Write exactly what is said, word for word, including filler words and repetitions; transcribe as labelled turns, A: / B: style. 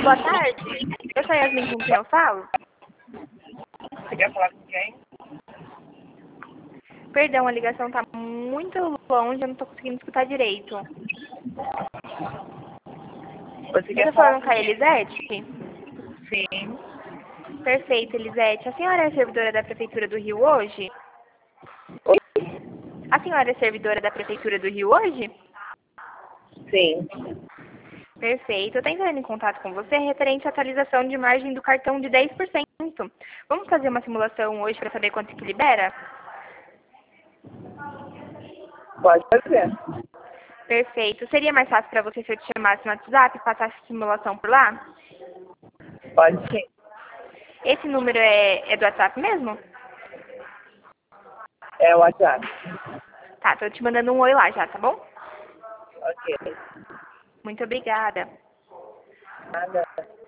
A: boa tarde. Eu sou a Yasmin, com quem eu falo?
B: Você quer falar com quem?
A: Perdão, a ligação tá muito longe, eu não tô conseguindo escutar direito.
B: Você
A: Eu
B: quer
A: tô
B: falar
A: falando
B: com
A: com a
B: quem?
A: Elisete?
B: Sim.
A: Perfeito, Elisete. A senhora é servidora da Prefeitura do Rio hoje?
B: Oi?
A: A senhora é servidora da Prefeitura do Rio hoje?
B: Sim.
A: Perfeito. Eu tô entrando em contato com você referente à atualização de margem do cartão de dez por cento. Vamos fazer uma simulação hoje para saber quanto que libera?
B: Pode fazer.
A: Perfeito. Seria mais fácil para você se eu te chamasse no WhatsApp e passasse a simulação por lá?
B: Pode sim.
A: Esse número é, é do WhatsApp mesmo?
B: É o WhatsApp.
A: Tá, tô te mandando um oi lá já, tá bom?
B: Ok.
A: Muito obrigada.
B: Nada.